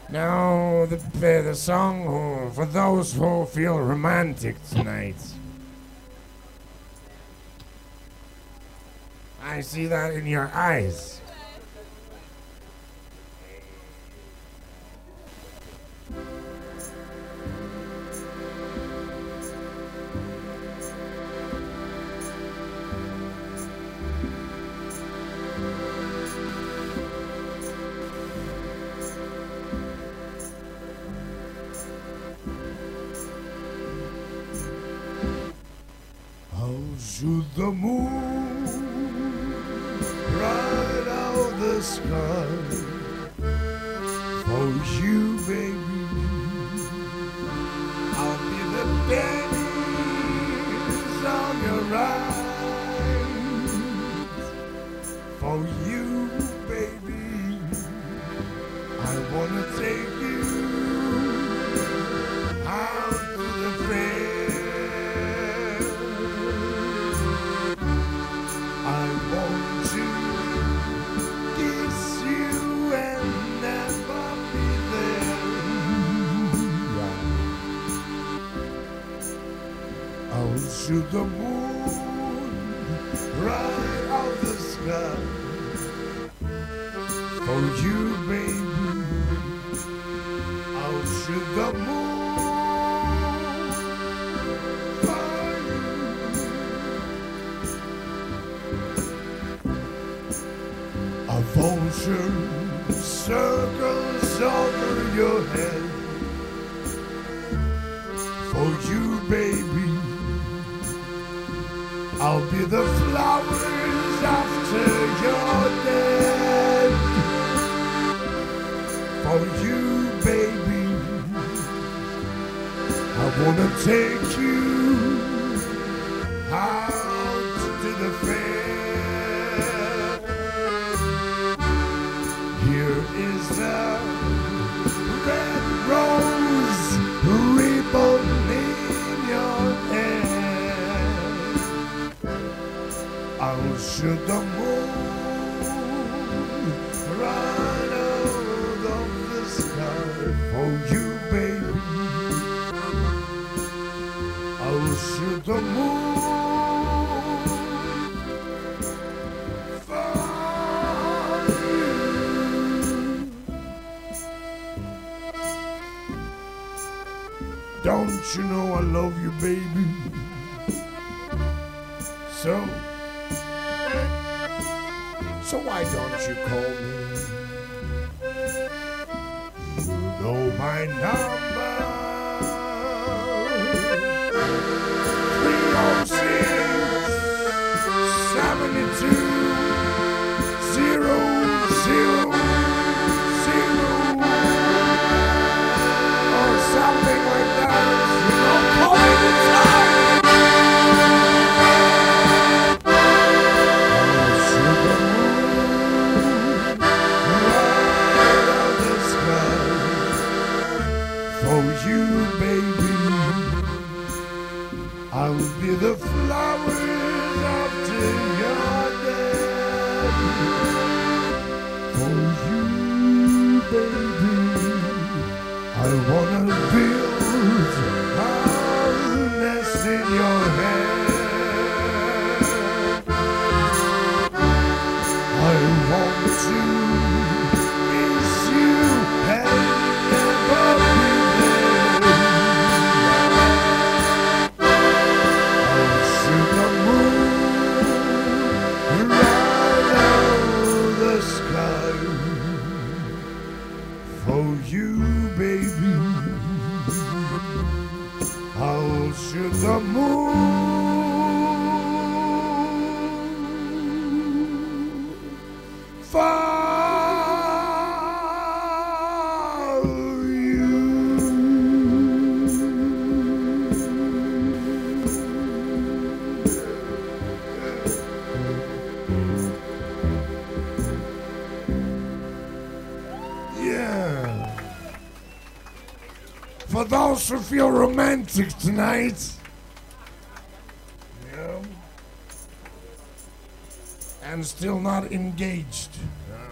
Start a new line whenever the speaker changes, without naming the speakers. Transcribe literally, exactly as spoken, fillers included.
Now, the, uh, the song who, for those who feel romantic tonight. I see that in your eyes. How should the moon right out the sky for you, baby? I'll be the pennies on your eyes for you, baby. I wanna take you out to the fair. I want to kiss you and never be there. I'll shoot the moon right out the sky for you, baby. I'll shoot the moon. A vulture circles over your head for you, baby. I'll be the flowers after you're dead for you, baby. I wanna take you out to the fair. Here is a red rose ribbon in your hair. I'll shoot the moon right out of the sky for you, baby. I'll shoot the moon. Don't you know I love you, baby? So, so why don't you call me? You know my number. three oh six, seventy-two, zero, zero, zero, or something like that. You know, call me the time. I'll shoot the moon right out the sky for you, baby. I'll be the flowers after you're dead for you, baby. I wanna build a nest in your head. I want to miss you and never be there. I'll shoot the moon right out the sky for you, baby. I'll shoot the moon for you. Yeah. For those who feel romantic tonight, yeah, and still not engaged. Yeah.